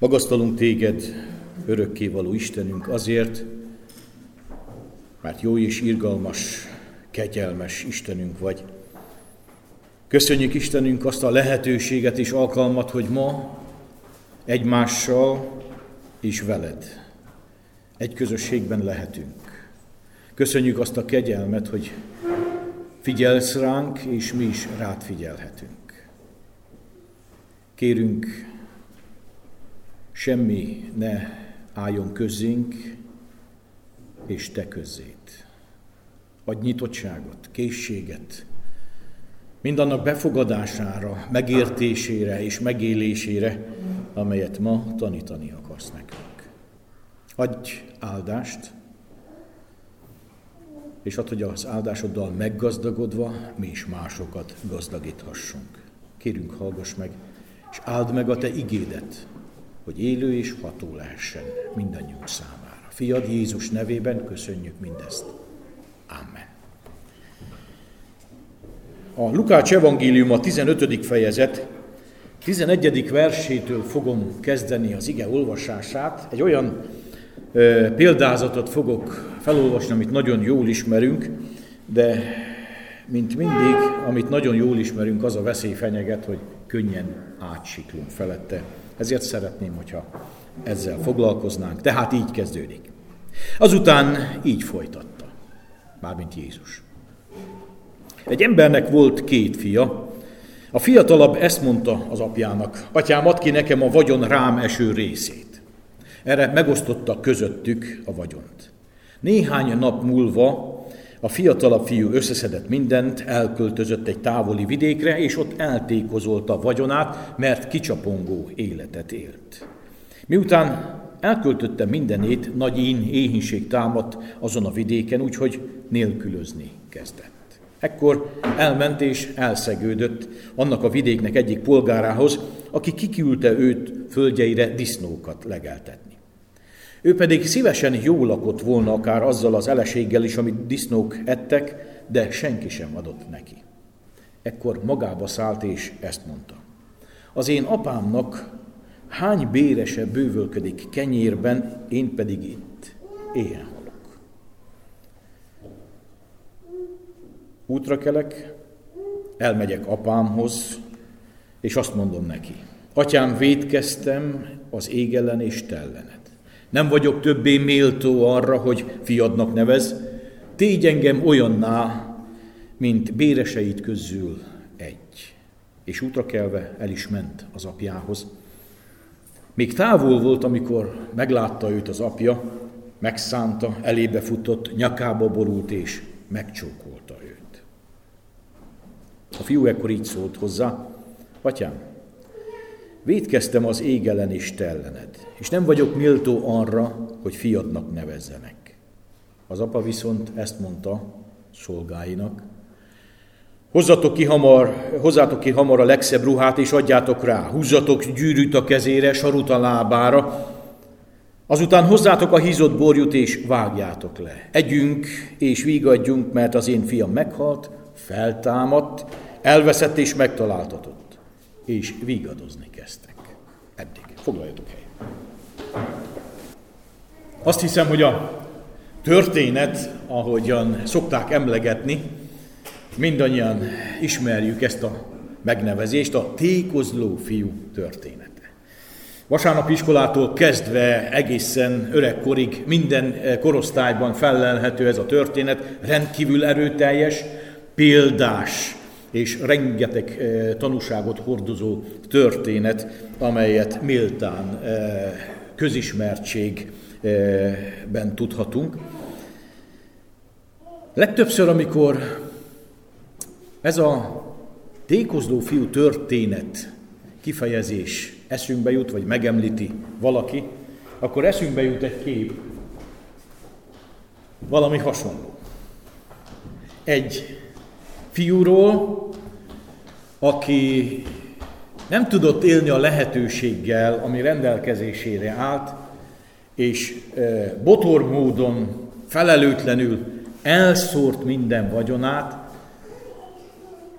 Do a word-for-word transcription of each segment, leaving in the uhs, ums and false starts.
Magasztalunk téged, örökkévaló Istenünk, azért, mert jó és irgalmas, kegyelmes Istenünk vagy. Köszönjük Istenünk azt a lehetőséget és alkalmat, hogy ma egymással és veled egy közösségben lehetünk. Köszönjük azt a kegyelmet, hogy figyelsz ránk, és mi is rád figyelhetünk. Kérünk, semmi ne álljon közzénk, és te közzéd. Adj nyitottságot, készséget, mindannak befogadására, megértésére és megélésére, amelyet ma tanítani akarsz nekünk. Adj áldást, és add, hogy az áldásoddal meggazdagodva mi is másokat gazdagíthassunk. Kérünk, hallgass meg, és áld meg a te igédet, hogy élő és ható lehessen mindannyiunk számára. Fiad Jézus nevében köszönjük mindezt. Amen. A Lukács evangéliuma tizenötödik fejezet tizenegyedik versétől fogom kezdeni az ige olvasását. Egy olyan ö, példázatot fogok felolvasni, amit nagyon jól ismerünk, de mint mindig, amit nagyon jól ismerünk, az a veszély fenyeget, hogy könnyen átsiklunk felette. Ezért szeretném, hogyha ezzel foglalkoznánk. Tehát így kezdődik. Azután így folytatta, mármint Jézus. Egy embernek volt két fia. A fiatalabb ezt mondta az apjának: Atyám, add ki nekem a vagyon rám eső részét. Erre megosztotta közöttük a vagyont. Néhány nap múlva a fiatalabb fiú összeszedett mindent, elköltözött egy távoli vidékre, és ott eltékozolta vagyonát, mert kicsapongó életet élt. Miután elköltötte mindenét, nagy ín, éhínség támadt azon a vidéken, úgyhogy nélkülözni kezdett. Ekkor elment és elszegődött annak a vidéknek egyik polgárához, aki kiküldte őt földjeire disznókat legeltetni. Ő pedig szívesen jól lakott volna akár azzal az eleséggel is, amit disznók ettek, de senki sem adott neki. Ekkor magába szállt és ezt mondta: Az én apámnak hány bérese bővölködik kenyérben, én pedig itt éhen halok. Útra kelek, elmegyek apámhoz, és azt mondom neki: Atyám, vétkeztem az ég ellen és te ellened. Nem vagyok többé méltó arra, hogy fiadnak nevez, tégy engem olyanná, mint béreseid közül egy. És útra kelve el is ment az apjához. Még távol volt, amikor meglátta őt az apja, megszánta, elébe futott, nyakába borult és megcsókolta őt. A fiú ekkor így szólt hozzá: Atyám, vétkeztem az ég ellen és te ellened, és nem vagyok méltó arra, hogy fiadnak nevezzenek. Az apa viszont ezt mondta szolgáinak: Hozzatok ki hamar, hozzátok ki hamar a legszebb ruhát, és adjátok rá, húzzatok gyűrűt a kezére, sarut a lábára, azután hozzátok a hízott borjút, és vágjátok le. Együnk és vígadjunk, mert az én fiam meghalt, feltámadt, elveszett és megtaláltatott. És vígadozni kezdtek. Eddig. Foglaljatok helyet. Azt hiszem, hogy a történet, ahogyan szokták emlegetni, mindannyian ismerjük ezt a megnevezést, a tékozló fiú története. Vasárnapi iskolától kezdve egészen öregkorig minden korosztályban fellelhető ez a történet, rendkívül erőteljes, példás és rengeteg tanúságot hordozó történet, amelyet méltán közismertségben tudhatunk. Legtöbbször, amikor ez a tékozló fiú történet kifejezés eszünkbe jut, vagy megemlíti valaki, akkor eszünkbe jut egy kép, valami hasonló. Egy fiúról, aki nem tudott élni a lehetőséggel, ami rendelkezésére állt, és botor módon, felelőtlenül elszórt minden vagyonát,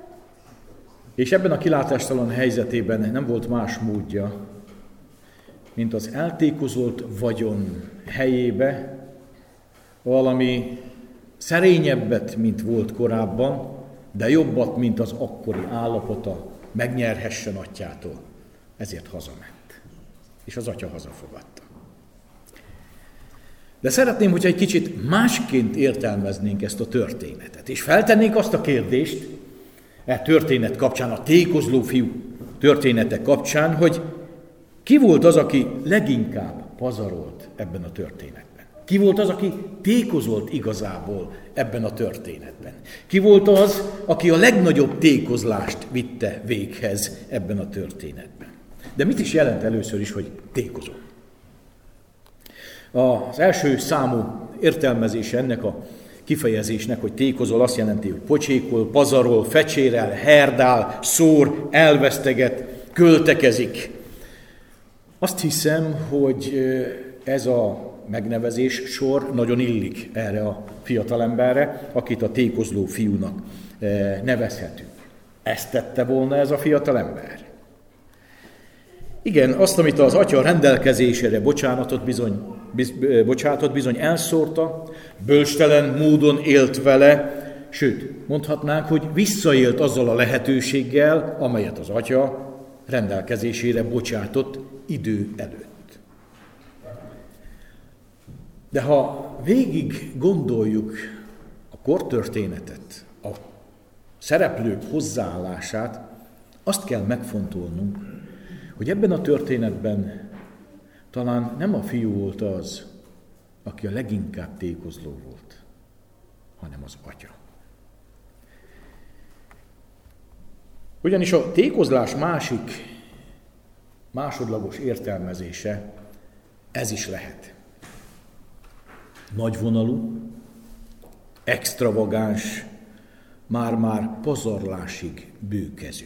és ebben a kilátástalan helyzetében nem volt más módja, mint az eltékozolt vagyon helyébe valami szerényebbet, mint volt korábban, de jobbat, mint az akkori állapota, megnyerhessen atyától. Ezért hazament. És az atya hazafogadta. De szeretném, hogyha egy kicsit másként értelmeznénk ezt a történetet, és feltennénk azt a kérdést, e történet kapcsán, a tékozló fiú története kapcsán, hogy ki volt az, aki leginkább pazarolt ebben a történetben? Ki volt az, aki tékozolt igazából ebben a történetben? Ki volt az, aki a legnagyobb tékozlást vitte véghez ebben a történetben? De mit is jelent először is, hogy tékozol? Az első számú értelmezése ennek a kifejezésnek, hogy tékozol, azt jelenti, hogy pocsékol, pazarol, fecsérel, herdál, szór, elveszteget, költekezik. Azt hiszem, hogy ez a megnevezés sor nagyon illik erre a fiatalemberre, akit a tékozló fiúnak nevezhetünk. Ezt tette volna ez a fiatalember? Igen, azt, amit az atya rendelkezésére bocsánatot bizony, biz, bocsátott, bizony elszórta, bölcstelen módon élt vele, sőt, mondhatnánk, hogy visszaélt azzal a lehetőséggel, amelyet az atya rendelkezésére bocsátott idő előtt. De ha végig gondoljuk a kortörténetet, a szereplők hozzáállását, azt kell megfontolnunk, hogy ebben a történetben talán nem a fiú volt az, aki a leginkább tékozló volt, hanem az atya. Ugyanis a tékozlás másik, másodlagos értelmezése ez is lehet. Nagyvonalú, extravagáns, már-már pazarlásig bőkezű.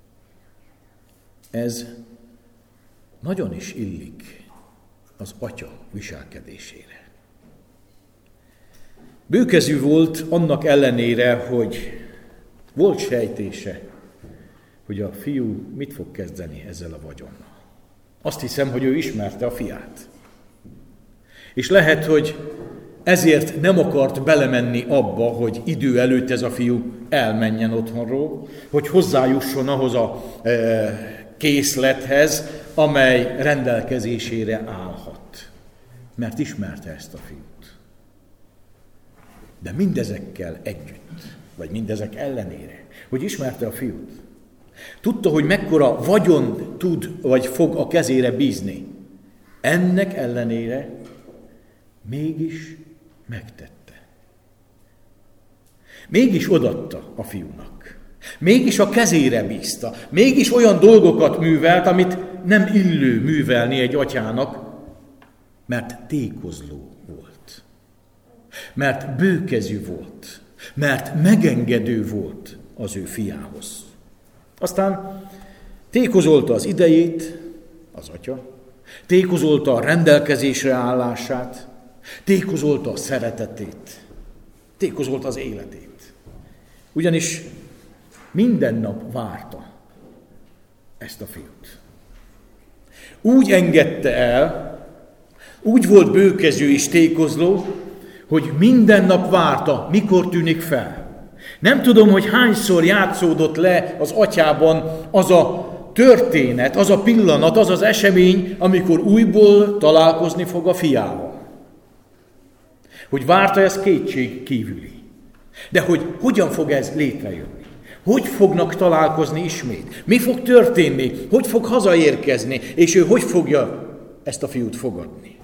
Ez nagyon is illik az atya viselkedésére. Bőkezű volt annak ellenére, hogy volt sejtése, hogy a fiú mit fog kezdeni ezzel a vagyonnal. Azt hiszem, hogy ő ismerte a fiát. És lehet, hogy ezért nem akart belemenni abba, hogy idő előtt ez a fiú elmenjen otthonról, hogy hozzájusson ahhoz a e, készlethez, amely rendelkezésére állhat. Mert ismerte ezt a fiút. De mindezekkel együtt, vagy mindezek ellenére, hogy ismerte a fiút, tudta, hogy mekkora vagyon tud, vagy fog a kezére bízni. Ennek ellenére mégis megtette. Mégis odatta a fiúnak. Mégis a kezére bízta. Mégis olyan dolgokat művelt, amit nem illő művelni egy atyának, mert tékozló volt. Mert bőkezű volt. Mert megengedő volt az ő fiához. Aztán tékozolta az idejét, az atya, tékozolta a rendelkezésre állását, tékozolta a szeretetét, tékozolta az életét. Ugyanis minden nap várta ezt a fiút. Úgy engedte el, úgy volt bőkezű és tékozló, hogy minden nap várta, mikor tűnik fel. Nem tudom, hogy hányszor játszódott le az atyában az a történet, az a pillanat, az az esemény, amikor újból találkozni fog a fiával. Hogy várta, ez kétség kívüli. De hogy hogyan fog ez létrejönni? Hogy fognak találkozni ismét? Mi fog történni? Hogy fog hazaérkezni? És ő hogy fogja ezt a fiút fogadni?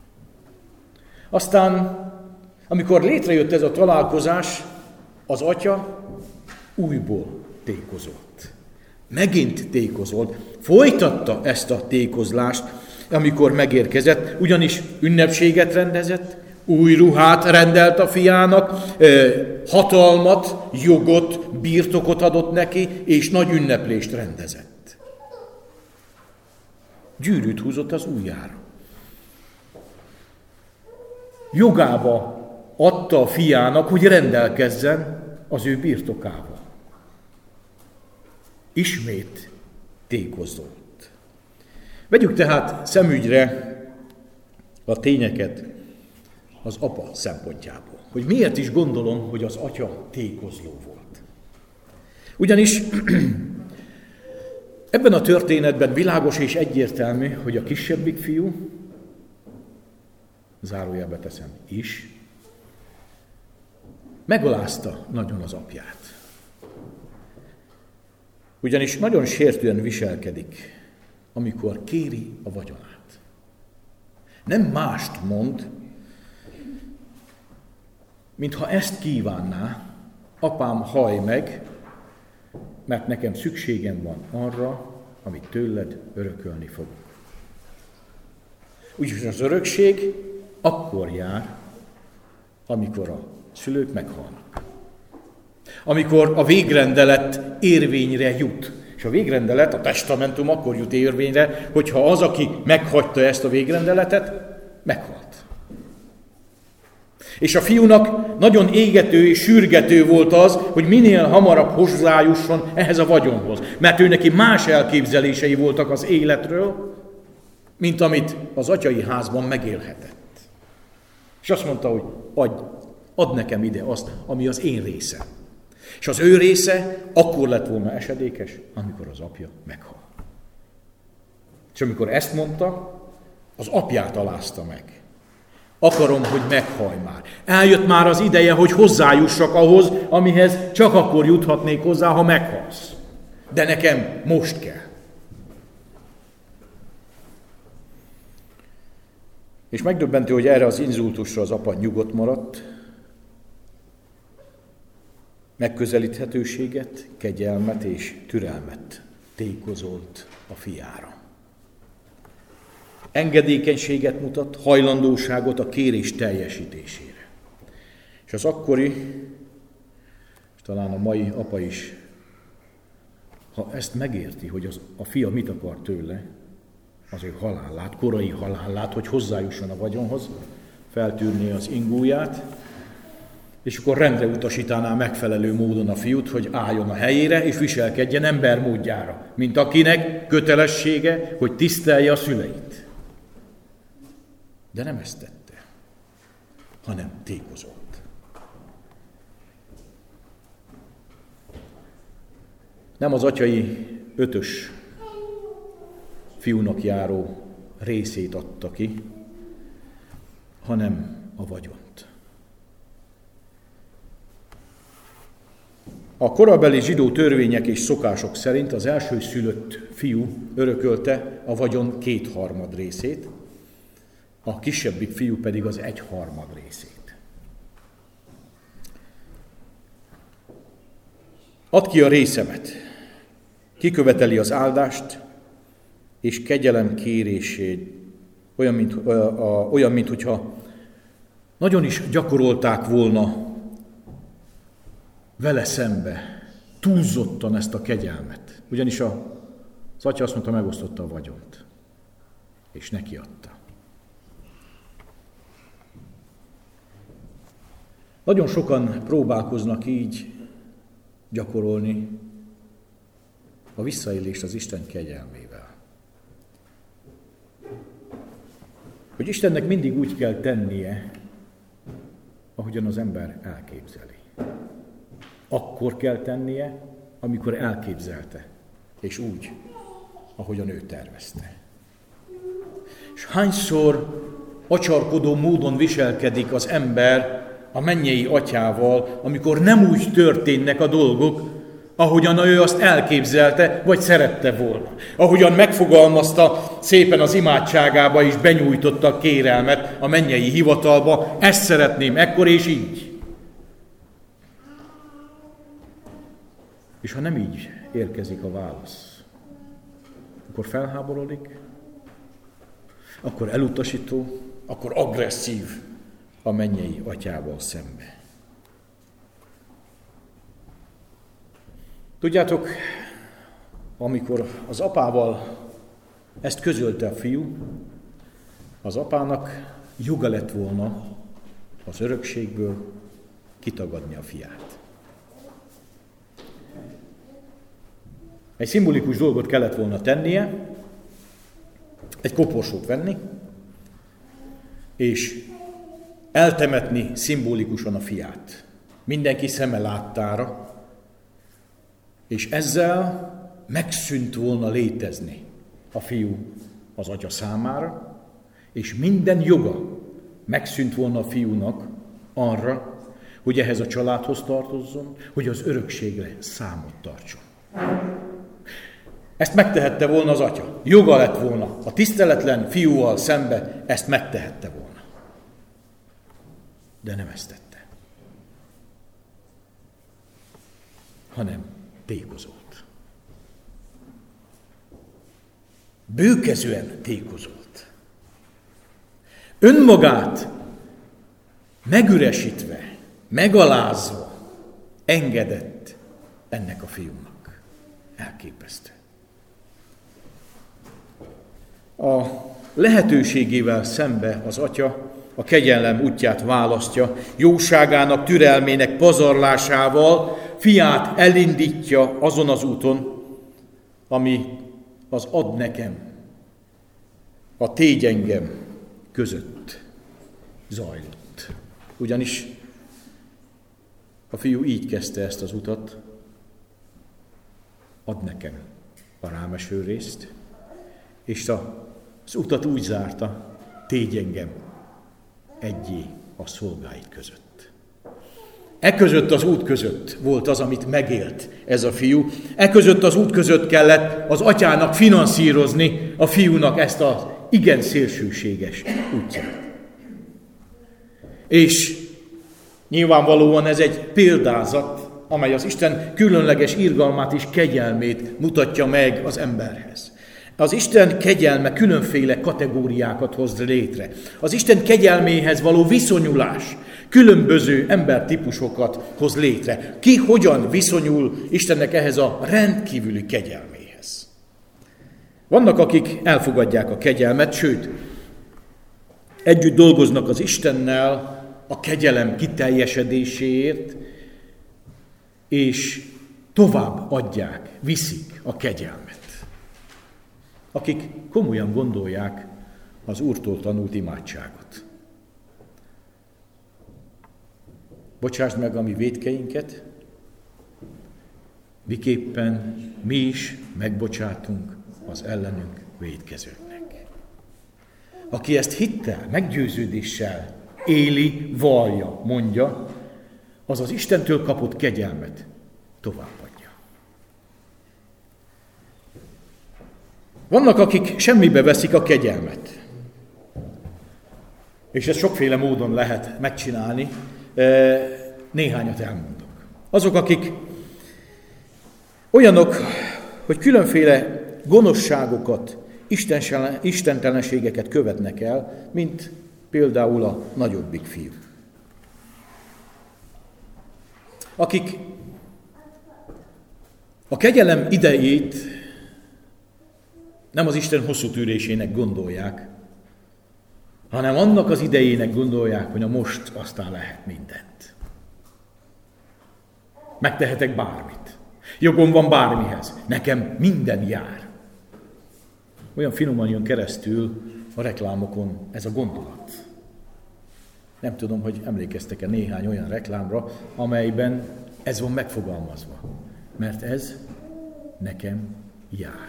Aztán, amikor létrejött ez a találkozás, az atya újból tékozolt. Megint tékozolt. Folytatta ezt a tékozlást, amikor megérkezett, ugyanis ünnepséget rendezett, új ruhát rendelt a fiának, hatalmat, jogot, birtokot adott neki, és nagy ünneplést rendezett. Gyűrűt húzott az ujjára. Jogába adta a fiának, hogy rendelkezzen az ő birtokával. Ismét tékozolt. Vegyük tehát szemügyre a tényeket az apa szempontjából. Hogy miért is gondolom, hogy az atya tékozló volt. Ugyanis ebben a történetben világos és egyértelmű, hogy a kisebbik fiú, zárójelbe teszem is, megalázta nagyon az apját. Ugyanis nagyon sértően viselkedik, amikor kéri a vagyonát. Nem mást mond, mintha ezt kívánná: apám, hallj meg, mert nekem szükségem van arra, amit tőled örökölni fogok. Úgyhogy az örökség akkor jár, amikor a szülők meghalnak. Amikor a végrendelet érvényre jut. És a végrendelet, a testamentum akkor jut érvényre, hogyha az, aki meghagyta ezt a végrendeletet, meghalt. És a fiúnak nagyon égető és sürgető volt az, hogy minél hamarabb hozzájusson ehhez a vagyonhoz. Mert ő neki más elképzelései voltak az életről, mint amit az atyai házban megélhetett. És azt mondta, hogy adj, add nekem ide azt, ami az én részem. És az ő része akkor lett volna esedékes, amikor az apja meghal. És amikor ezt mondta, az apját alázta meg. Akarom, hogy meghalj már. Eljött már az ideje, hogy hozzájussak ahhoz, amihez csak akkor juthatnék hozzá, ha meghalsz. De nekem most kell. És megdöbbentő, hogy erre az inzultusra az apa nyugodt maradt, megközelíthetőséget, kegyelmet és türelmet tékozolt a fiára. Engedékenységet mutat, hajlandóságot a kérés teljesítésére. És az akkori, és talán a mai apa is, ha ezt megérti, hogy az, a fia mit akar tőle, az ő halállát, korai halállát, hogy hozzájusson a vagyonhoz, feltűrné az ingúját, és akkor rendre utasítaná megfelelő módon a fiút, hogy álljon a helyére, és viselkedjen ember módjára, mint akinek kötelessége, hogy tisztelje a szüleit. De nem ezt tette, hanem tékozott. Nem az atyai ötös fiúnak járó részét adta ki, hanem a vagyont. A korabeli zsidó törvények és szokások szerint az első szülött fiú örökölte a vagyon kétharmad részét, a kisebbik fiú pedig az egyharmad részét. Add ki a részemet, kiköveteli az áldást, és kegyelem kérését, olyan, mint, a, a, olyan, mint hogyha nagyon is gyakorolták volna vele szembe, túlzottan ezt a kegyelmet. Ugyanis a, az atya azt mondta, megosztotta a vagyont, és neki adta. Nagyon sokan próbálkoznak így gyakorolni a visszaélést az Isten kegyelmével. Hogy Istennek mindig úgy kell tennie, ahogyan az ember elképzeli. Akkor kell tennie, amikor elképzelte, és úgy, ahogyan ő tervezte. És hányszor acsarkodó módon viselkedik az ember a mennyei atyával, amikor nem úgy történnek a dolgok, ahogyan ő azt elképzelte, vagy szerette volna. Ahogyan megfogalmazta szépen az imádságába, és benyújtotta a kérelmet a mennyei hivatalba, ezt szeretném ekkor és így. És ha nem így érkezik a válasz, akkor felháborodik, akkor elutasító, akkor agresszív a mennyei atyával szembe. Tudjátok, amikor az apával ezt közölte a fiú, az apának joga lett volna az örökségből kitagadni a fiát. Egy szimbolikus dolgot kellett volna tennie, egy koporsót venni, és eltemetni szimbolikusan a fiát. Mindenki szeme láttára, és ezzel megszűnt volna létezni a fiú az atya számára, és minden joga megszűnt volna a fiúnak arra, hogy ehhez a családhoz tartozzon, hogy az örökségre számot tartson. Ezt megtehette volna az atya. Joga lett volna a tiszteletlen fiúval szembe, ezt megtehette volna. De nem ezt tette. Hanem tékozolt. Bőkezően tékozolt. Önmagát megüresítve, megalázva engedett ennek a fiúnak. Elképesztő. A lehetőségével szembe az atya a kegyelem útját választja, jóságának, türelmének pazarlásával fiát elindítja azon az úton, ami az ad nekem, a tégy engem között zajlott. Ugyanis a fiú így kezdte ezt az utat, ad nekem a rámeső részt, és az utat úgy zárta, tégy engem egyé a szolgáid között. E között az út között volt az, amit megélt ez a fiú. E között az út között kellett az atyának finanszírozni a fiúnak ezt az igen szélsőséges útját. És nyilvánvalóan ez egy példázat, amely az Isten különleges irgalmát és kegyelmét mutatja meg az emberhez. Az Isten kegyelme különféle kategóriákat hoz létre. Az Isten kegyelméhez való viszonyulás különböző embertípusokat hoz létre. Ki hogyan viszonyul Istennek ehhez a rendkívüli kegyelméhez? Vannak, akik elfogadják a kegyelmet, sőt, együtt dolgoznak az Istennel a kegyelem kiteljesedéséért, és tovább adják, viszik a kegyelmet. Akik komolyan gondolják az Úrtól tanult imádságot. Bocsásd meg a mi vétkeinket, miképpen mi is megbocsátunk az ellenünk vétkezőknek. Aki ezt hittel, meggyőződéssel éli, vallja, mondja, az az Istentől kapott kegyelmet továbbadja. Vannak, akik semmibe veszik a kegyelmet. És ezt sokféle módon lehet megcsinálni. Néhányat elmondok. Azok, akik olyanok, hogy különféle gonoszságokat, istentelenségeket követnek el, mint például a nagyobbik fiú. Akik a kegyelem idejét nem az Isten hosszú tűrésének gondolják, hanem annak az idejének gondolják, hogy na most aztán lehet mindent. Megtehetek bármit. Jogom van bármihez. Nekem minden jár. Olyan finoman jön keresztül a reklámokon ez a gondolat. Nem tudom, hogy emlékeztek-e néhány olyan reklámra, amelyben ez van megfogalmazva. Mert ez nekem jár.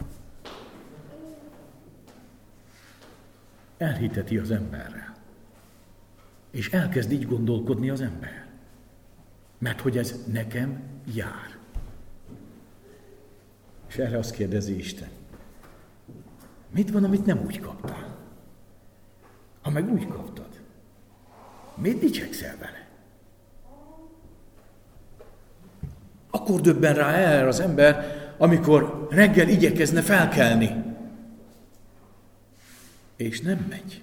Elhiteti az emberrel. És elkezd így gondolkodni az ember. Mert hogy ez nekem jár. És erre azt kérdezi Isten. Mit van, amit nem úgy kaptál? Ha meg úgy kaptad, miért dicsekszel vele? Akkor döbben rá erre az ember, amikor reggel igyekezne felkelni. És nem megy.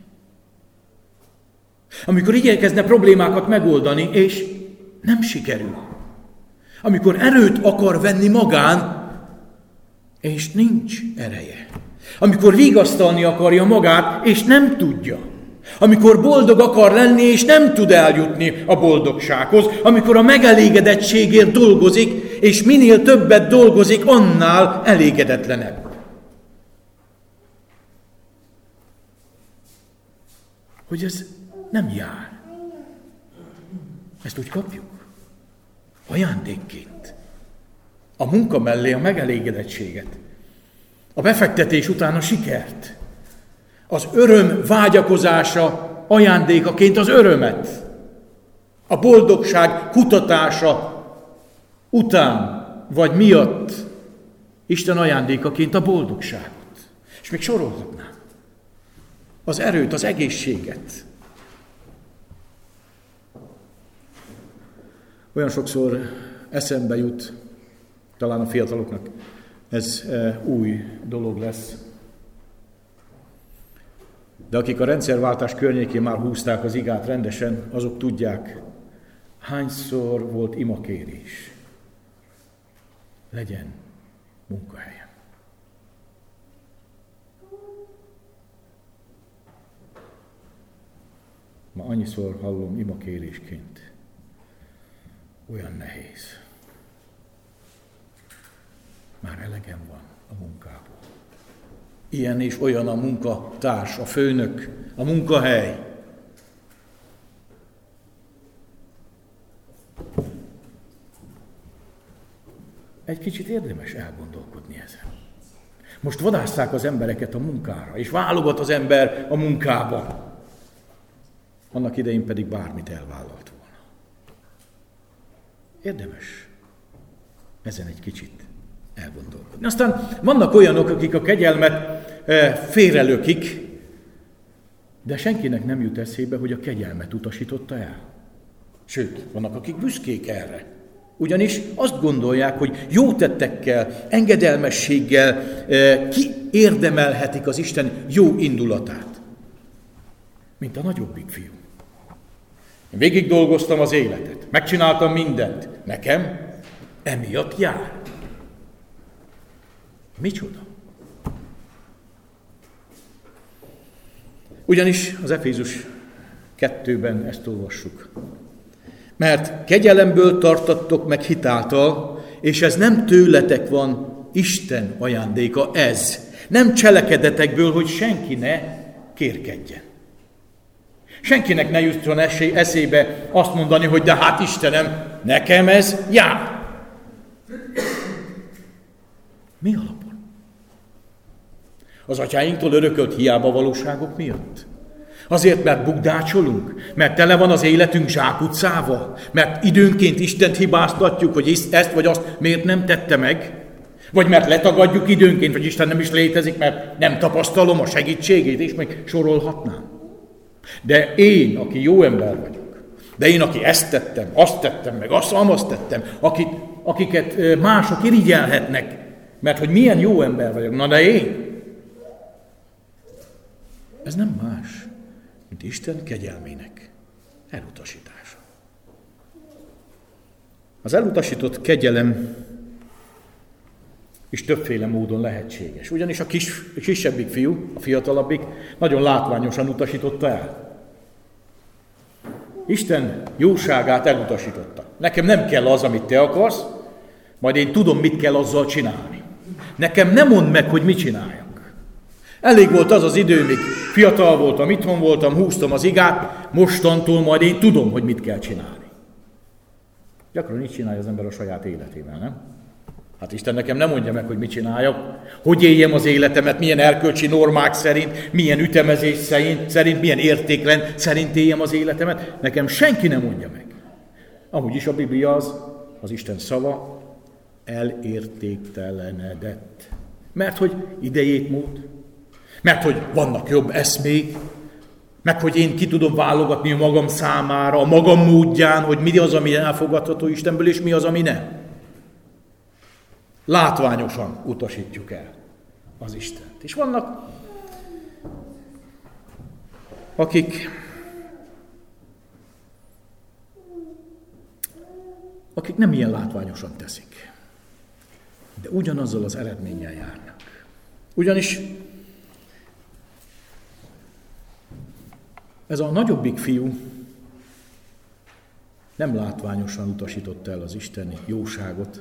Amikor igyekezne problémákat megoldani, és nem sikerül. Amikor erőt akar venni magán, és nincs ereje. Amikor vigasztalni akarja magát, és nem tudja. Amikor boldog akar lenni, és nem tud eljutni a boldogsághoz. Amikor a megelégedettségért dolgozik, és minél többet dolgozik, annál elégedetlenebb. hogy ez nem jár. Ezt úgy kapjuk. Ajándékként. A munka mellé a megelégedettséget. A befektetés után a sikert. Az öröm vágyakozása ajándékaként az örömet. A boldogság kutatása után vagy miatt Isten ajándékaként a boldogságot. És még sorolhatnám. Az erőt, az egészséget. Olyan sokszor eszembe jut, talán a fiataloknak ez e, új dolog lesz. De akik a rendszerváltás környékén már húzták az igát rendesen, azok tudják, hányszor volt imakérés. Legyen munkahelyem. Ma annyiszor hallom imakérésként. Olyan nehéz. Már elegem van a munkából. Ilyen és olyan a munkatárs, a főnök, a munkahely. Egy kicsit érdemes elgondolkodni ezen. Most vadásszák az embereket a munkára, és válogat az ember a munkába. Annak idején pedig bármit elvállalt volna. Érdemes ezen egy kicsit elgondolkodni. Aztán vannak olyanok, akik a kegyelmet félrelökik, de senkinek nem jut eszébe, hogy a kegyelmet utasította el. Sőt, vannak, akik büszkék erre. Ugyanis azt gondolják, hogy jó tettekkel, engedelmességgel kiérdemelhetik az Isten jó indulatát. Mint a nagyobbik fiú. Én végig dolgoztam az életet, megcsináltam mindent. Nekem emiatt jár. Micsoda? Ugyanis az Efézus kettőben ezt olvassuk. Mert kegyelemből tartattok meg hitáltal, és ez nem tőletek van, Isten ajándéka ez. Nem cselekedetekből, hogy senki ne kérkedjen. Senkinek ne jusson eszébe azt mondani, hogy de hát Istenem, nekem ez jár. Mi alapon? Az atyáinktól örökölt hiába valóságok miatt? Azért, mert bukdácsolunk? Mert tele van az életünk zsákutcával? Mert időnként Istent hibáztatjuk, hogy ezt vagy azt miért nem tette meg? Vagy mert letagadjuk időnként, hogy Isten nem is létezik, mert nem tapasztalom a segítségét, és még sorolhatnám. De én, aki jó ember vagyok, de én, aki ezt tettem, azt tettem, meg azt, azt tettem, akit, akiket mások irigyelhetnek, mert hogy milyen jó ember vagyok, na de én. Ez nem más, mint Isten kegyelmének elutasítása. Az elutasított kegyelem is többféle módon lehetséges. Ugyanis a kis, a kisebbik fiú, a fiatalabbik nagyon látványosan utasította el. Isten jóságát elutasította. Nekem nem kell az, amit te akarsz, majd én tudom, mit kell azzal csinálni. Nekem nem mondd meg, hogy mit csináljak. Elég volt az az idő, míg fiatal voltam, itthon voltam, húztam az igát, mostantól majd én tudom, hogy mit kell csinálni. Gyakran így csinálja az ember a saját életével, nem? Hát Isten nekem nem mondja meg, hogy mit csináljak, hogy éljem az életemet, milyen erkölcsi normák szerint, milyen ütemezés szerint, szerint milyen értékrend szerint éljem az életemet. Nekem senki nem mondja meg. Amúgy is a Biblia az, az Isten szava elértéktelenedett. Mert hogy idejét múlt, mert hogy vannak jobb eszmék, meg hogy én ki tudom válogatni a magam számára, a magam módján, hogy mi az, ami elfogadható Istenből, és mi az, ami nem. Látványosan utasítjuk el az Istent. És vannak, akik, akik nem ilyen látványosan teszik, de ugyanazzal az eredménnyel járnak. Ugyanis ez a nagyobbik fiú nem látványosan utasította el az isteni jóságot,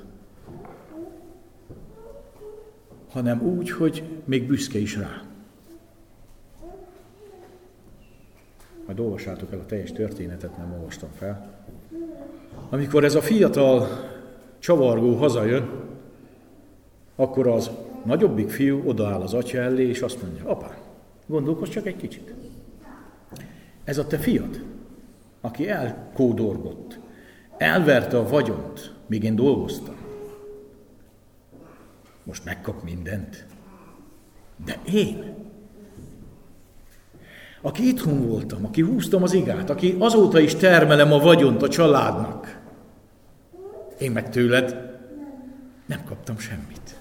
hanem úgy, hogy még büszke is rá. majd olvassátok el a teljes történetet, nem olvastam fel. Amikor ez a fiatal csavargó hazajön, akkor az nagyobbik fiú odaáll az atya elé, és azt mondja, apám, gondolkozz csak egy kicsit. Ez a te fiad, aki elkódorgott, elverte a vagyont, míg én dolgoztam. Most megkap mindent. De én, aki itthon voltam, aki húztam az igát, aki azóta is termelem a vagyont a családnak, én meg tőled nem kaptam semmit.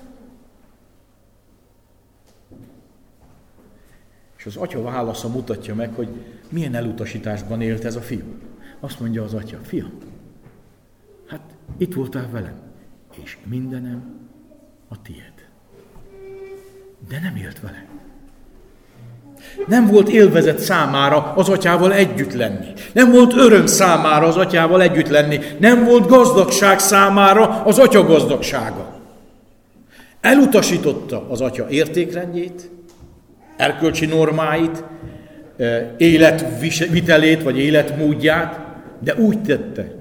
És az atya válasza mutatja meg, hogy milyen elutasításban élt ez a fiú. Azt mondja az atya, fiam, hát itt voltál velem, és mindenem a tiéd. De nem élt vele. Nem volt élvezet számára az atyával együtt lenni. Nem volt öröm számára az atyával együtt lenni. Nem volt gazdagság számára az atya gazdagsága. Elutasította az atya értékrendjét, erkölcsi normáit, életvitelét vagy életmódját, de úgy tette,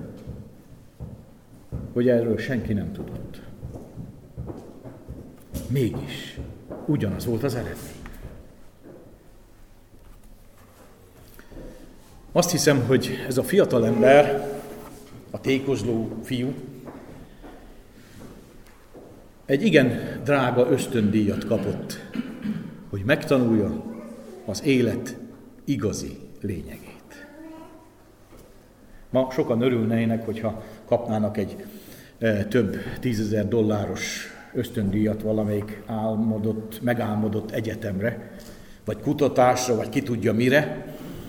hogy erről senki nem tudott. Mégis ugyanaz volt az eredmény. Azt hiszem, hogy ez a fiatal ember, a tékozló fiú, egy igen drága ösztöndíjat kapott, hogy megtanulja az élet igazi lényegét. Ma sokan örülnének, hogyha kapnának egy e, több tízezer dolláros ösztöndíjat valamelyik álmodott, megálmodott egyetemre, vagy kutatásra, vagy ki tudja mire.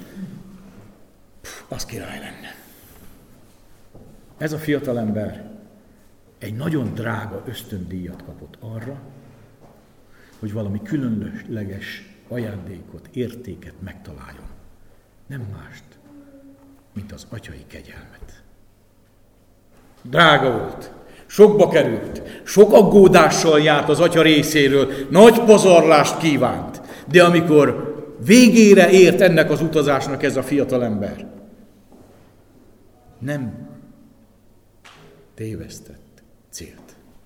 Puh, az király lenne. Ez a fiatalember egy nagyon drága ösztöndíjat kapott arra, hogy valami különleges ajándékot, értéket megtaláljon. Nem mást, mint az atyai kegyelmet. Drága volt, sokba került, sok aggódással járt az atya részéről, nagy pazarlást kívánt, de amikor végére ért ennek az utazásnak ez a fiatalember, nem tévesztett célt.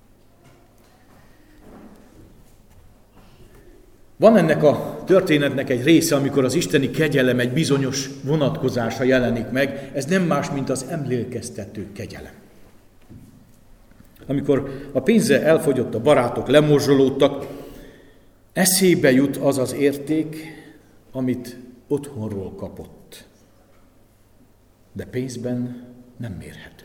Van ennek a történetnek egy része, amikor az isteni kegyelem egy bizonyos vonatkozása jelenik meg, ez nem más, mint az emlékeztető kegyelem. Amikor a pénze elfogyott, a barátok lemorzsolódtak, eszébe jut az az érték, amit otthonról kapott. De pénzben nem mérhető.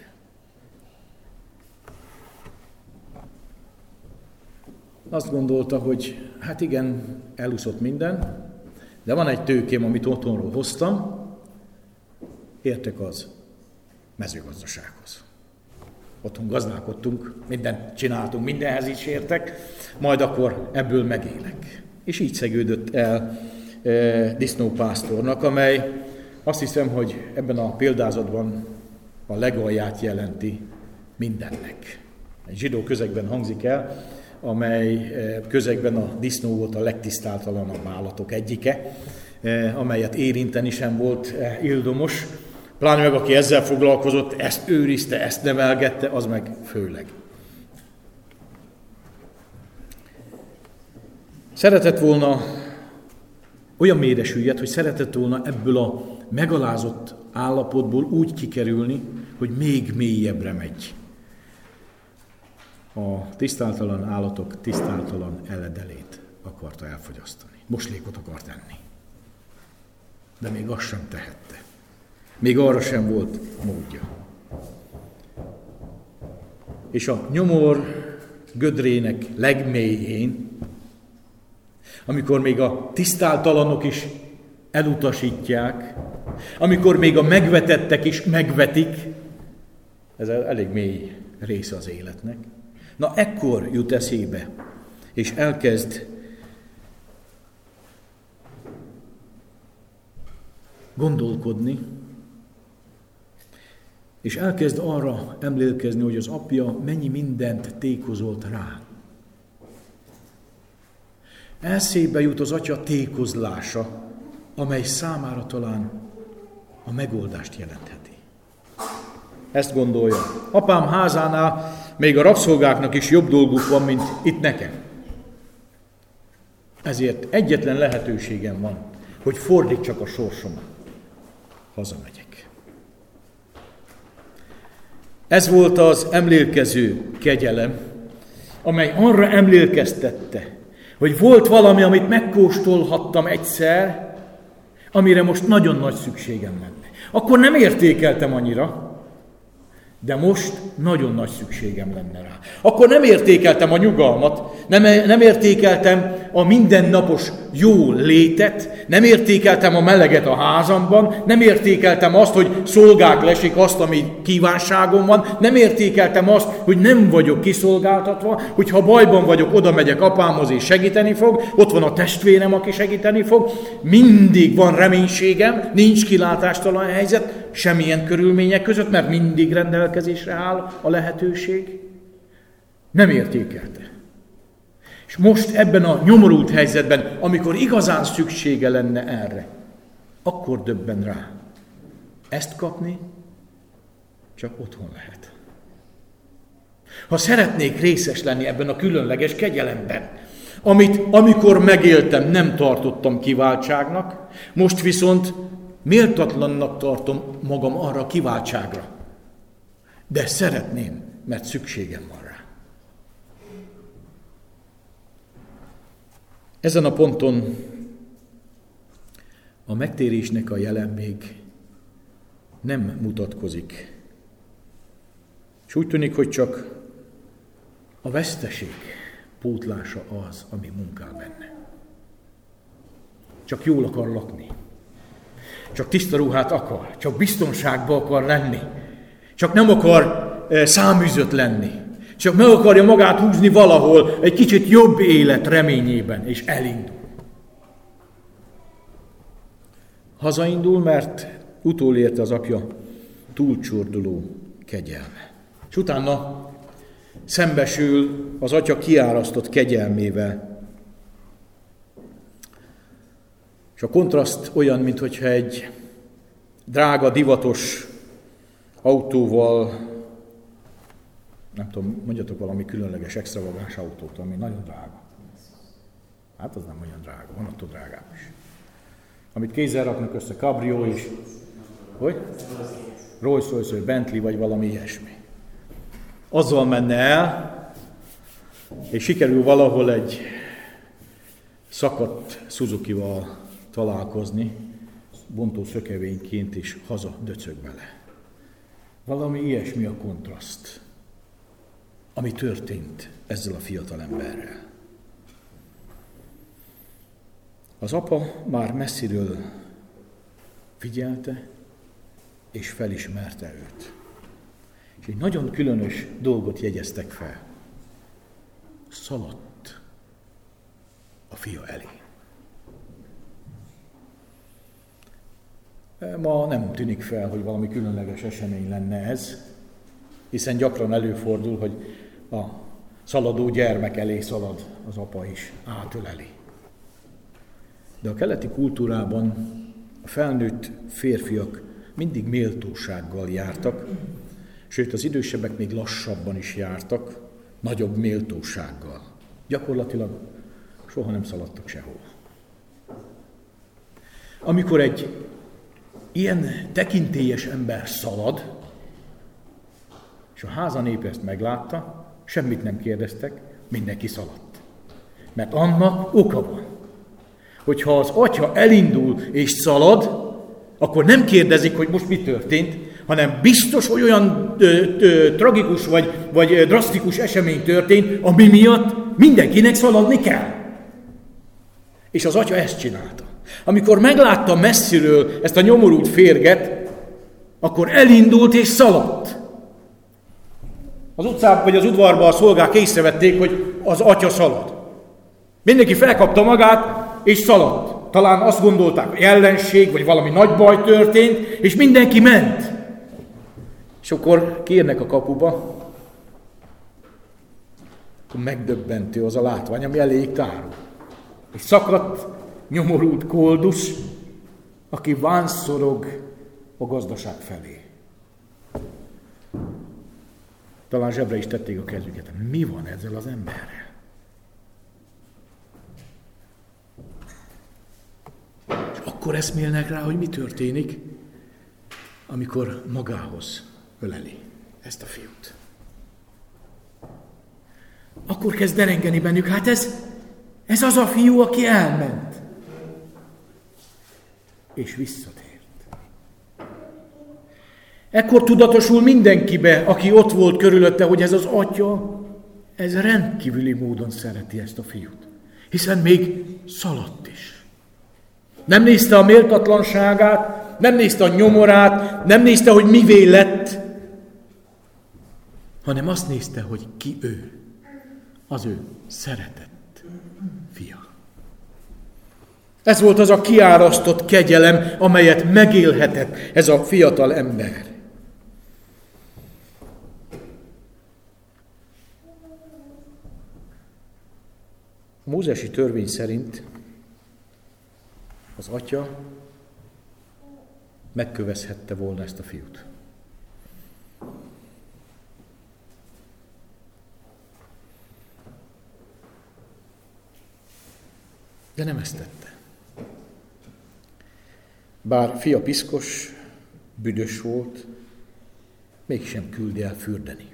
Azt gondolta, hogy hát igen, elúszott minden, de van egy tőkém, amit otthonról hoztam, értek az mezőgazdasághoz. Otthon gazdálkodtunk, mindent csináltunk, mindenhez is értek, majd akkor ebből megélek. És így szegődött el e, disznópásztornak, amely azt hiszem, hogy ebben a példázatban a legalját jelenti mindennek. Egy zsidó közegben hangzik el, amely közegben a disznó volt a legtisztáltalanabb állatok egyike, amelyet érinteni sem volt ildomos. Pláne meg aki ezzel foglalkozott, ezt őrizte, ezt nevelgette, az meg főleg. Szeretett volna olyan mélyre süllyedt, hogy szeretett volna ebből a megalázott állapotból úgy kikerülni, hogy még mélyebbre megy. A tisztáltalan állatok tisztáltalan eledelét akarta elfogyasztani. Moslékot akart enni. De még azt sem tehette. Még arra sem volt módja. És a nyomor gödrének legmélyén, amikor még a tisztáltalanok is elutasítják, amikor még a megvetettek is megvetik, ez elég mély része az életnek, na ekkor jut eszébe, és elkezd gondolkodni, és elkezd arra emlékezni, hogy az apja mennyi mindent tékozolt rá. Eszébe jut az atya tékozlása, amely számára talán a megoldást jelentheti. Ezt gondolja. Apám házánál még a rabszolgáknak is jobb dolguk van, mint itt nekem. Ezért egyetlen lehetőségem van, hogy fordítsak a sorsomat. Hazamegyek. Ez volt az emlékező kegyelem, amely arra emlékeztette, hogy volt valami, amit megkóstolhattam egyszer, amire most nagyon nagy szükségem lenne. Akkor nem értékeltem annyira, de most nagyon nagy szükségem lenne rá. Akkor nem értékeltem a nyugalmat, nem, nem értékeltem a mindennapos jó létet, nem értékeltem a meleget a házamban, nem értékeltem azt, hogy szolgák lesik azt, ami kívánságom van, nem értékeltem azt, hogy nem vagyok kiszolgáltatva, hogy ha bajban vagyok, oda megyek apámhoz és segíteni fog, ott van a testvérem, aki segíteni fog, mindig van reménységem, nincs kilátástalan helyzet, semmilyen körülmények között, mert mindig rendelkezésre áll a lehetőség. Nem értékelte. És most ebben a nyomorult helyzetben, amikor igazán szüksége lenne erre, akkor döbben rá. Ezt kapni csak otthon lehet. Ha szeretnék részes lenni ebben a különleges kegyelemben, amit amikor megéltem, nem tartottam kiváltságnak, most viszont méltatlannak tartom magam arra a kiváltságra. De szeretném, mert szükségem van rá. Ezen a ponton a megtérésnek a jele még nem mutatkozik. És úgy tűnik, hogy csak a veszteség pótlása az, ami munkál benne. Csak jól akar lakni. Csak tiszta ruhát akar, csak biztonságban akar lenni, csak nem akar e, száműzött lenni, csak meg akarja magát húzni valahol egy kicsit jobb élet reményében, és elindul. Hazaindul, mert utolérte az apja túlcsorduló kegyelme. És utána szembesül az atya kiárasztott kegyelmével. És a kontraszt olyan, mintha egy drága, divatos autóval, nem tudom, mondjatok valami különleges, extravagáns autót, ami nagyon drága. Hát az nem olyan drága, van attól drágább is. Amit kézzel raknak össze, Cabrio is. Hogy? Rolls-Royce, vagy Bentley, vagy valami ilyesmi. Azzal menne el, és sikerül valahol egy szakadt Suzukival találkozni, bontó szökevényként is haza döcög bele. Valami ilyesmi a kontraszt, ami történt ezzel a fiatal emberrel. Az apa már messziről figyelte, és felismerte őt. És egy nagyon különös dolgot jegyeztek fel. Szaladt a fia elé. Ma nem tűnik fel, hogy valami különleges esemény lenne ez, hiszen gyakran előfordul, hogy a szaladó gyermek elé szalad az apa is, átöleli. De a keleti kultúrában a felnőtt férfiak mindig méltósággal jártak, sőt az idősebbek még lassabban is jártak, nagyobb méltósággal. Gyakorlatilag soha nem szaladtak sehol. Amikor egy ilyen tekintélyes ember szalad, és a háza népe ezt meglátta, semmit nem kérdeztek, mindenki szaladt. Mert annak oka van, hogyha az atya elindul és szalad, akkor nem kérdezik, hogy most mi történt, hanem biztos, hogy olyan ö, ö, tragikus vagy, vagy drasztikus esemény történt, ami miatt mindenkinek szaladni kell. És az atya ezt csinálta. Amikor meglátta messziről ezt a nyomorult férget, akkor elindult és szaladt. Az utcában vagy az udvarban a szolgák észrevették, hogy az atya szalad. Mindenki felkapta magát és szaladt. Talán azt gondolták, hogy ellenség, vagy valami nagy baj történt, és mindenki ment. És akkor kérnek a kapuba, akkor megdöbbentő az a látvány, ami elég tárul. Egy szakadt, nyomorult koldus, aki vánszorog a gazdaság felé. Talán zsebre is tették a kezüket. Mi van ezzel az emberrel? És akkor eszmélnek rá, hogy mi történik, amikor magához öleli ezt a fiút. Akkor kezd derengeni bennük, hát ez, ez az a fiú, aki elment. És visszatért. Ekkor tudatosul mindenkibe, aki ott volt körülötte, hogy ez az atya, ez rendkívüli módon szereti ezt a fiút. Hiszen még szaladt is. Nem nézte a méltatlanságát, nem nézte a nyomorát, nem nézte, hogy mivé lett, hanem azt nézte, hogy ki ő. Az ő szeretett fia. Ez volt az a kiárasztott kegyelem, amelyet megélhetett ez a fiatal ember. A mózesi törvény szerint az atya megkövezhette volna ezt a fiút. De nem ezt tette. Bár fia piszkos, büdös volt, mégsem küldi el fürdeni.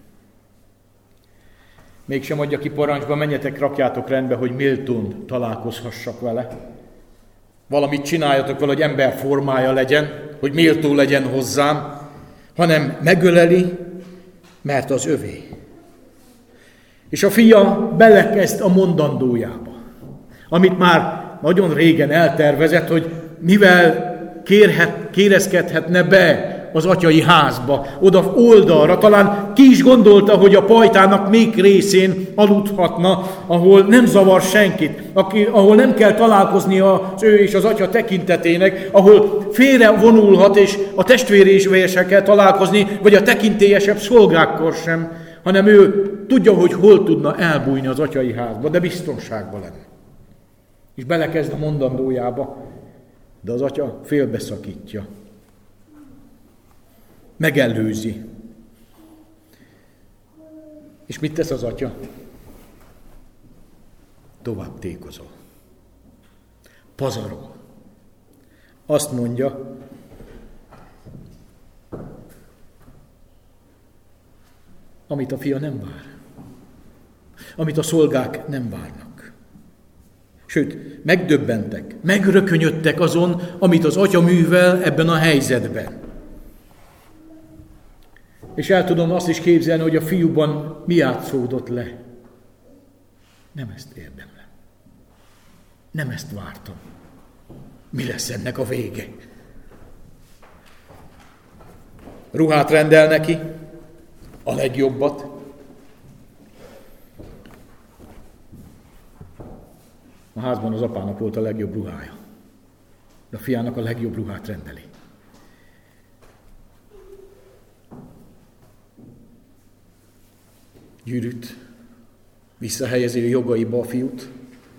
Mégsem adja ki parancsba, menjetek, rakjátok rendbe, hogy méltón találkozhassak vele. Valamit csináljatok vele, hogy ember formája legyen, hogy méltó legyen hozzám, hanem megöleli, mert az övé. És a fia belekezd a mondandójába, amit már nagyon régen eltervezett, hogy mivel kérhet, kérezkedhetne be az atyai házba, oda oldalra, talán ki is gondolta, hogy a pajtának még részén aludhatna, ahol nem zavar senkit, aki, ahol nem kell találkozni az ő és az atya tekintetének, ahol félre vonulhat, és a testvérével sem kell találkozni, vagy a tekintélyesebb szolgákkor sem, hanem ő tudja, hogy hol tudna elbújni az atyai házba, de biztonságban lenne. És belekezd a mondandójába, de az atya félbeszakítja. Megelőzi. És mit tesz az atya? Tovább tékozol. Pazarol. Azt mondja, amit a fia nem vár. Amit a szolgák nem várnak. Sőt, megdöbbentek, megrökönyödtek azon, amit az atya művel ebben a helyzetben. És el tudom azt is képzelni, hogy a fiúban mi átszódott le. Nem ezt érdemlem. Nem ezt vártam. Mi lesz ennek a vége? Ruhát rendel neki, a legjobbat. A házban az apának volt a legjobb ruhája. De a fiának a legjobb ruhát rendeli. Gyűrűt, visszahelyezi a jogaiba a fiút,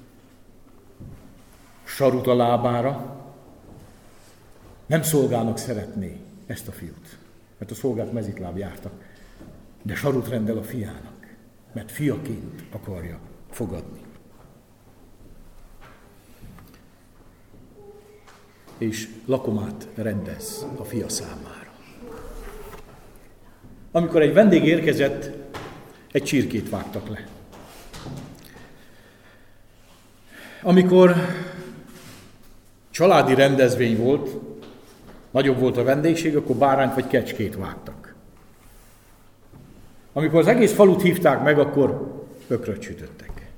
sarut a lábára. Nem szolgának szeretné ezt a fiút, mert a szolgák mezitláb jártak, de sarut rendel a fiának, mert fiaként akarja fogadni. És lakomát rendez a fia számára. Amikor egy vendég érkezett, egy csirkét vágtak le. Amikor családi rendezvény volt, nagyobb volt a vendégség, akkor bárányt vagy kecskét vágtak. Amikor az egész falut hívták meg, akkor ökröt sütöttek.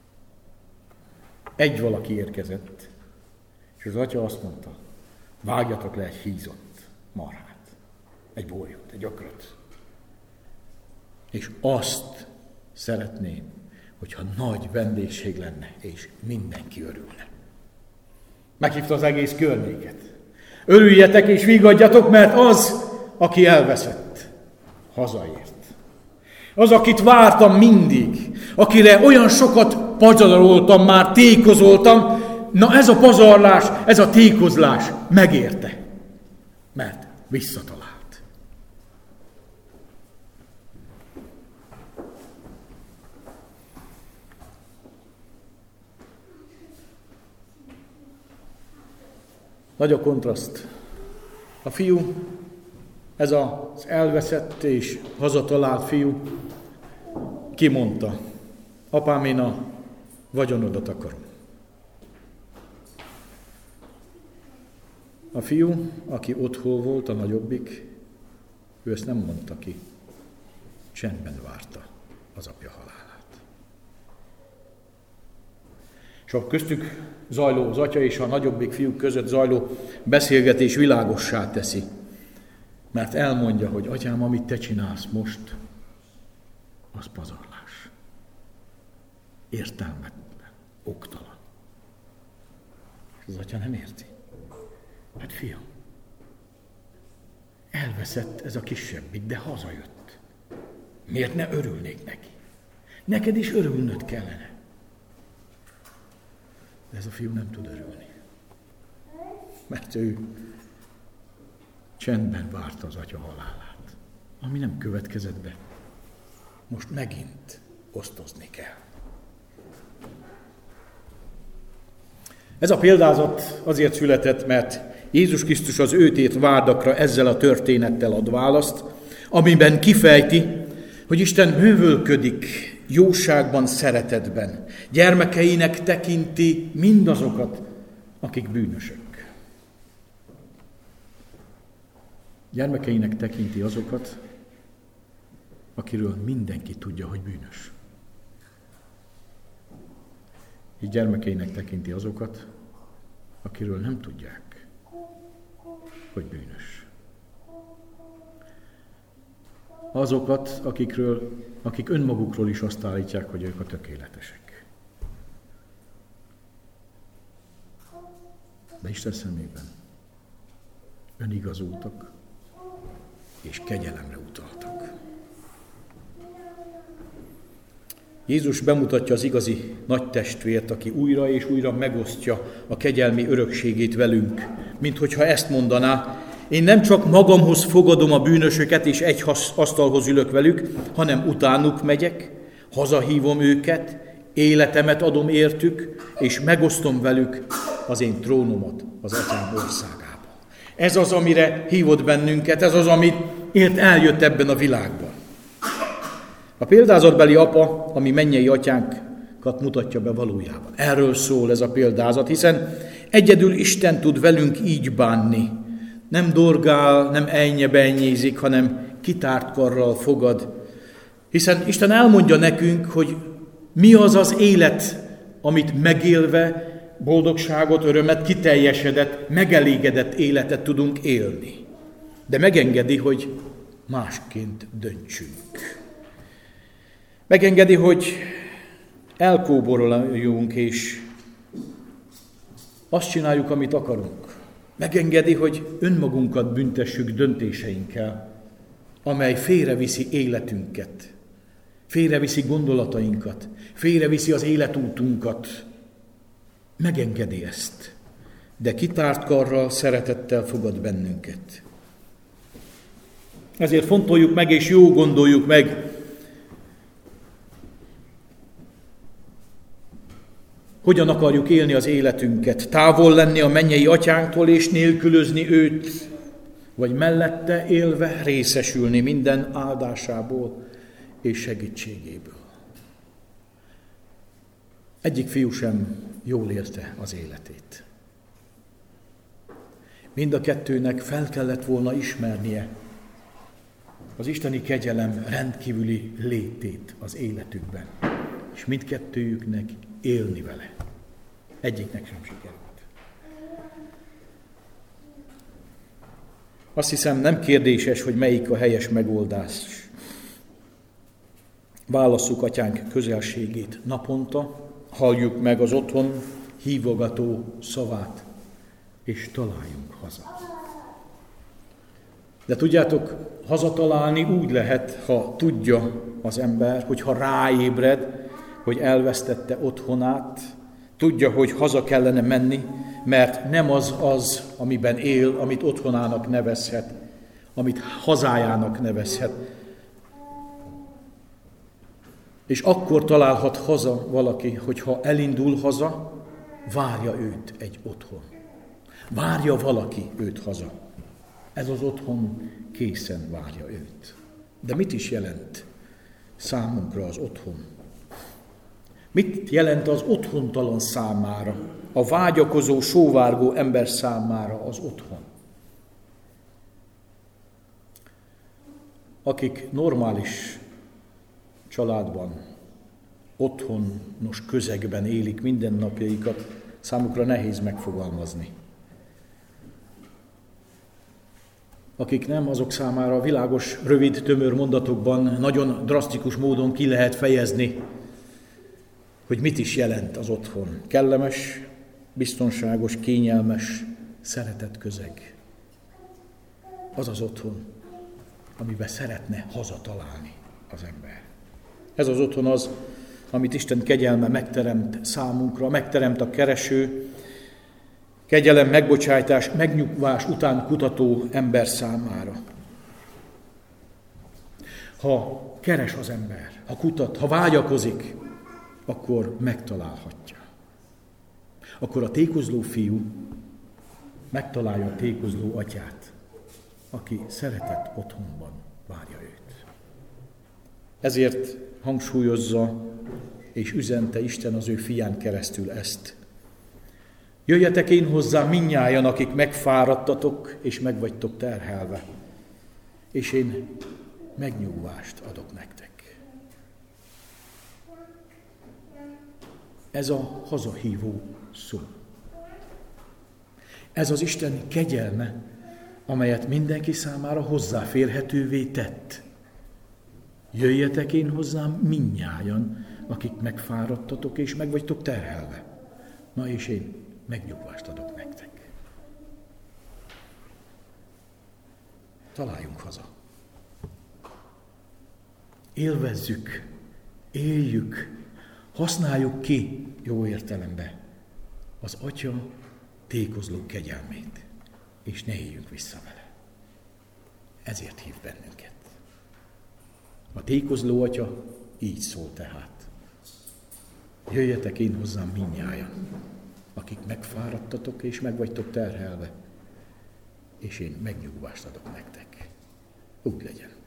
Egy valaki érkezett, és az atya azt mondta, vágjatok le egy hízott marhát, egy bolyót, egy ökröt. És azt szeretném, hogyha nagy vendégség lenne, és mindenki örülne. Meghívta az egész környéket. Örüljetek és vigadjatok, mert az, aki elveszett, hazaért. Az, akit vártam mindig, akire olyan sokat pazaroltam, már tékozoltam, na ez a pazarlás, ez a tékozlás megérte. Mert visszatalált. Nagy a kontraszt. A fiú, ez az elveszett és hazatalált fiú kimondta: apám, én a vagyonodat akarom. A fiú, aki otthon volt, a nagyobbik, ő ezt nem mondta ki. Csendben várta az apja halálát. És a köztük zajló, az atya és a nagyobbik fiúk között zajló beszélgetés világossá teszi. Mert elmondja, hogy atyám, amit te csinálsz most, az pazarlás. Értelmetlen, oktalan. És az atya nem érti. Hát fiam, elveszett ez a kisebbik, de hazajött. Miért ne örülnék neki? Neked is örülnöd kellene. De ez a fiú nem tud örülni. Mert ő csendben várta az atya halálát, ami nem következett be. Most megint osztozni kell. Ez a példázat azért született, mert Jézus Krisztus az ő tét vádakra ezzel a történettel ad választ, amiben kifejti, hogy Isten bővölködik jóságban, szeretetben. Gyermekeinek tekinti mindazokat, akik bűnösök. Gyermekeinek tekinti azokat, akiről mindenki tudja, hogy bűnös. Így gyermekeinek tekinti azokat, akiről nem tudják, hogy bűnös. Azokat, akikről, akik önmagukról is azt állítják, hogy ők a tökéletesek. De Isten szemében önigazultak és kegyelemre utaltak. Jézus bemutatja az igazi nagy testvért, aki újra és újra megosztja a kegyelmi örökségét velünk, mint hogyha ezt mondaná: én nem csak magamhoz fogadom a bűnösöket, és egy asztalhoz ülök velük, hanem utánuk megyek, hazahívom őket, életemet adom értük, és megosztom velük az én trónomat az Atyám országában. Ez az, amire hívott bennünket, ez az, amiért eljött ebben a világban. A példázatbeli apa, ami mennyei atyánkat mutatja be valójában. Erről szól ez a példázat, hiszen egyedül Isten tud velünk így bánni. Nem dorgál, nem ennye-bennyézik, hanem kitárt karral fogad. Hiszen Isten elmondja nekünk, hogy mi az az élet, amit megélve boldogságot, örömet, kiteljesedett, megelégedett életet tudunk élni. De megengedi, hogy másként döntsünk. Megengedi, hogy elkóboroljunk, és azt csináljuk, amit akarunk. Megengedi, hogy önmagunkat büntessük döntéseinkkel, amely félreviszi életünket, félreviszi gondolatainkat, félreviszi az életútunkat. Megengedi ezt, de kitárt karral, szeretettel fogad bennünket. Ezért fontoljuk meg, és jó gondoljuk meg, hogyan akarjuk élni az életünket, távol lenni a mennyei atyánktól és nélkülözni őt, vagy mellette élve részesülni minden áldásából és segítségéből. Egyik fiú sem jól élte az életét. Mind a kettőnek fel kellett volna ismernie az isteni kegyelem rendkívüli létét az életükben, és mindkettőjüknek élni vele. Egyiknek sem sikerült. Azt hiszem, nem kérdéses, hogy melyik a helyes megoldás. Válasszuk atyánk közelségét naponta, halljuk meg az otthon hívogató szavát, és találjunk haza. De tudjátok, hazatalálni úgy lehet, ha tudja az ember, hogyha ráébred, hogy elvesztette otthonát, tudja, hogy haza kellene menni, mert nem az az, amiben él, amit otthonának nevezhet, amit hazájának nevezhet. És akkor találhat haza valaki, hogyha elindul haza, várja őt egy otthon. Várja valaki őt haza. Ez az otthon készen várja őt. De mit is jelent számunkra az otthon? Mit jelent az otthontalan számára, a vágyakozó, sóvárgó ember számára az otthon? Akik normális családban, otthonos közegben élik mindennapjaikat, számukra nehéz megfogalmazni. Akik nem, azok számára világos, rövid, tömör mondatokban nagyon drasztikus módon ki lehet fejezni, hogy mit is jelent az otthon. Kellemes, biztonságos, kényelmes, szeretett közeg. Az az otthon, amiben szeretne hazatalálni az ember. Ez az otthon az, amit Isten kegyelme megteremt számunkra, megteremt a kereső, kegyelem, megbocsájtás, megnyugvás után kutató ember számára. Ha keres az ember, ha kutat, ha vágyakozik, akkor megtalálhatja. Akkor a tékozló fiú megtalálja a tékozló atyát, aki szeretett otthonban várja őt. Ezért hangsúlyozza és üzente Isten az ő fián keresztül ezt. Jöjjetek én hozzá mindnyájan, akik megfáradtatok és meg vagytok terhelve, és én megnyugvást adok nektek. Ez a hazahívó szó. Ez az Isten kegyelme, amelyet mindenki számára hozzáférhetővé tett. Jöjjetek én hozzám mindnyájan, akik megfáradtatok és meg vagytok terhelve. Na és én megnyugvást adok nektek. Találjunk haza. Élvezzük, éljük, használjuk ki jó értelemben az Atya tékozló kegyelmét, és ne éljünk vissza vele. Ezért hív bennünket. A tékozló Atya így szól tehát. Jöjjetek én hozzám mindnyájan, akik megfáradtatok és meg vagytok terhelve, és én megnyugvást adok nektek. Úgy legyen.